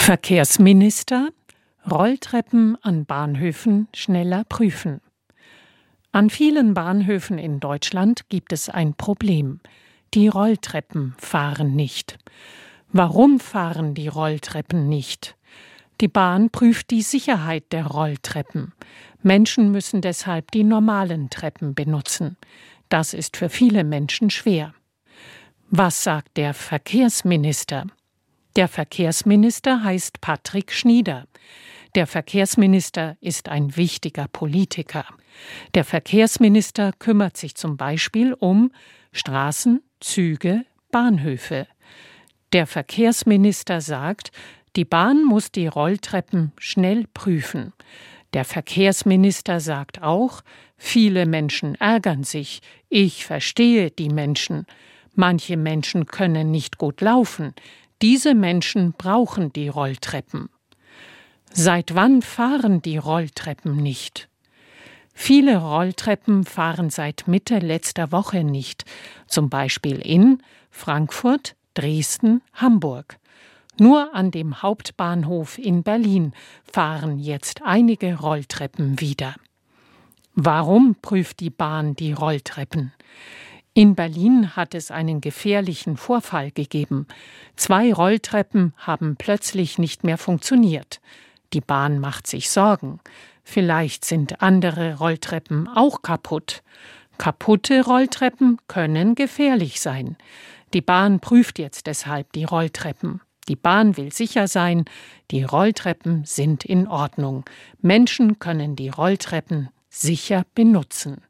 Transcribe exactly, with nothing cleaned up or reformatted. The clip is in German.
Verkehrsminister: Rolltreppen an Bahnhöfen schneller prüfen. An vielen Bahnhöfen in Deutschland gibt es ein Problem. Die Rolltreppen fahren nicht. Warum fahren die Rolltreppen nicht? Die Bahn prüft die Sicherheit der Rolltreppen. Menschen müssen deshalb die normalen Treppen benutzen. Das ist für viele Menschen schwer. Was sagt der Verkehrsminister? Der Verkehrsminister heißt Patrick Schnieder. Der Verkehrsminister ist ein wichtiger Politiker. Der Verkehrsminister kümmert sich zum Beispiel um Straßen, Züge, Bahnhöfe. Der Verkehrsminister sagt, die Bahn muss die Rolltreppen schnell prüfen. Der Verkehrsminister sagt auch, viele Menschen ärgern sich. Ich verstehe die Menschen. Manche Menschen können nicht gut laufen. Diese Menschen brauchen die Rolltreppen. Seit wann fahren die Rolltreppen nicht? Viele Rolltreppen fahren seit Mitte letzter Woche nicht, zum Beispiel in Frankfurt, Dresden, Hamburg. Nur an dem Hauptbahnhof in Berlin fahren jetzt einige Rolltreppen wieder. Warum prüft die Bahn die Rolltreppen? In Berlin hat es einen gefährlichen Vorfall gegeben. Zwei Rolltreppen haben plötzlich nicht mehr funktioniert. Die Bahn macht sich Sorgen. Vielleicht sind andere Rolltreppen auch kaputt. Kaputte Rolltreppen können gefährlich sein. Die Bahn prüft jetzt deshalb die Rolltreppen. Die Bahn will sicher sein, die Rolltreppen sind in Ordnung. Menschen können die Rolltreppen sicher benutzen.